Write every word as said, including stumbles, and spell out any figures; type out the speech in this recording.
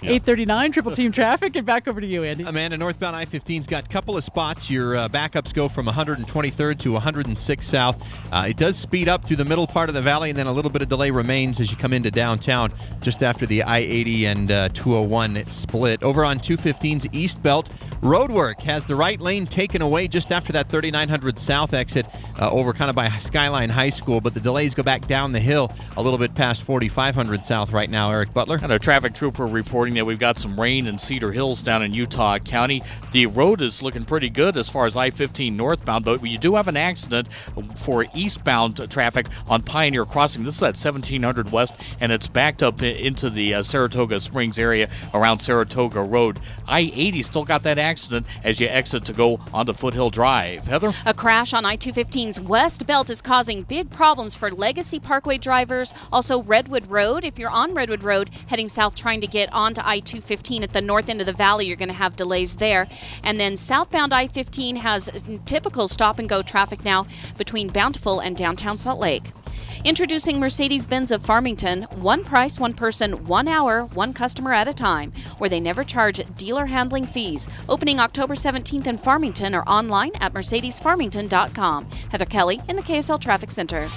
Yeah. eight thirty-nine, Triple Team Traffic, and back over to you, Andy. Amanda, northbound I fifteen's got a couple of spots. Your uh, backups go from one hundred twenty-third to one hundred sixth South. Uh, it does speed up through the middle part of the valley, and then a little bit of delay remains as you come into downtown just after the I eighty and uh, two oh one split. Over on two fifteen's East Belt, roadwork has the right lane taken away just after that thirty-nine hundred South exit uh, over kind of by Skyline High School, but the delays go back down the hill a little bit past forty-five hundred South right now. Eric Butler. And a traffic trooper reporting that we've got some rain in Cedar Hills down in Utah County. The road is looking pretty good as far as I fifteen northbound, but you do have an accident for eastbound traffic on Pioneer Crossing. This is at seventeen hundred West, and it's backed up into the uh, Saratoga Springs area around Saratoga Road. I eighty still got that accident as you exit to go onto Foothill Drive. Heather? A crash on I two fifteen's West Belt is causing big problems for Legacy Parkway drivers. Also Redwood Road. If you're on Redwood Road heading south trying to get onto I two fifteen at the north end of the valley, you're going to have delays there. And then southbound I fifteen has typical stop-and-go traffic now between Bountiful and downtown Salt Lake. Introducing Mercedes-Benz of Farmington, one price, one person, one hour, one customer at a time, where they never charge dealer handling fees. Opening October seventeenth in Farmington or online at mercedes farmington dot com. Heather Kelly in the K S L Traffic Center.